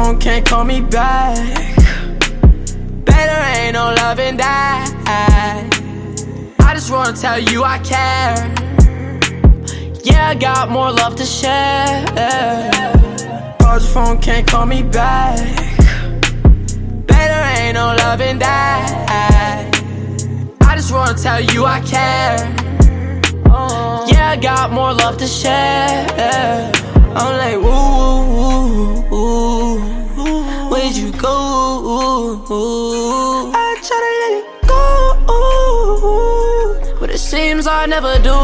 phone, can't call me back. Better ain't no love and that. I just wanna tell you I care. Yeah, I got more love to share. Call your phone, can't call me back. Better ain't no love and that. I just wanna tell you I care. Yeah, I got more love to share. I'm like, ooh, where'd you go? I try to let it go, but it seems I never do.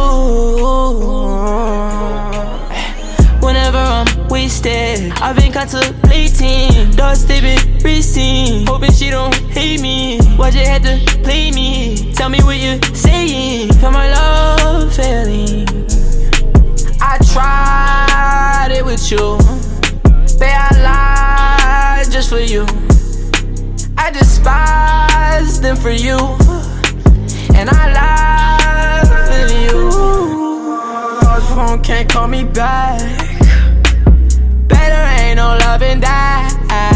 Whenever I'm wasted, I've been contemplating. Thoughts they been racing, hoping she don't hate me. Why'd you have to play me? Tell me what you're saying. Feel my love failing. I tried it with you, babe, I lied just for you. I despise them for you, and I lie for you. Call your phone, can't call me back. Better ain't no love in that.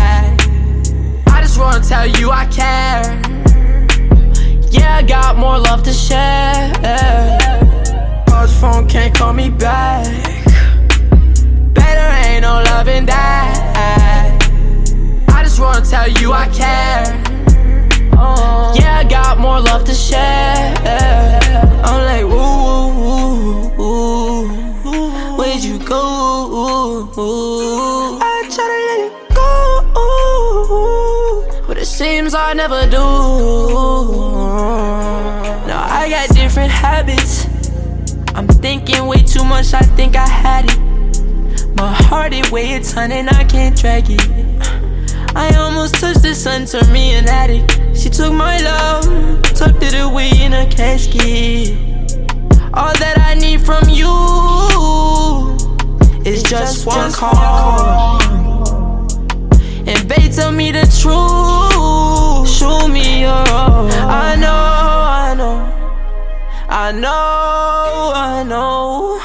I just wanna tell you I care. Yeah, I got more love to share. Call your phone, can't call me back. Better ain't no love in that. I just wanna tell you I care. Yeah, I got more love to share. I'm like, ooh, where'd you go? I try to let it go, but it seems I never do. Now I got different habits. I'm thinking way too much, I think I had it. My heart it weighs a ton and I can't drag it. I almost touched the sun, turned me an addict. She took my love, tucked it away in a casket. All that I need from you is just one call. And babe, tell me the truth, show me your all. I know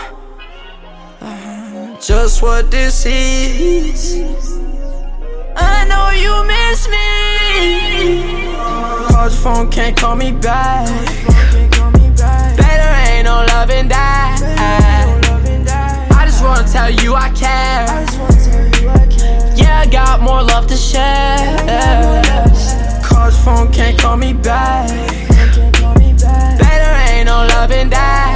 just what this is. I know you miss me. Call your phone, can't call me back. Better ain't no love in that. I just wanna tell you I care. Yeah, I got more love to share. Call your phone, can't call me back. Better ain't no love in that.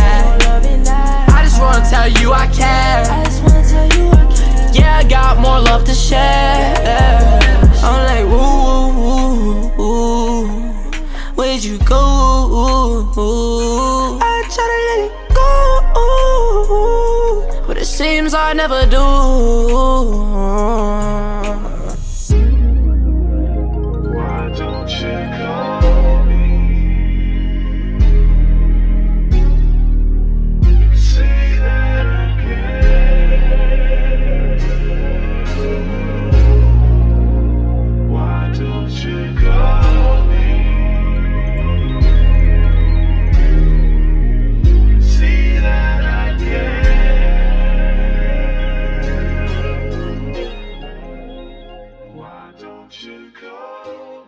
I just wanna tell you I care. Yeah, I got more love to share. I'm like, ooh, where'd you go? I try to let it go, but it seems I never do. Why don't you call me? Say that again. Why don't you call me? See that again. Why don't you call me?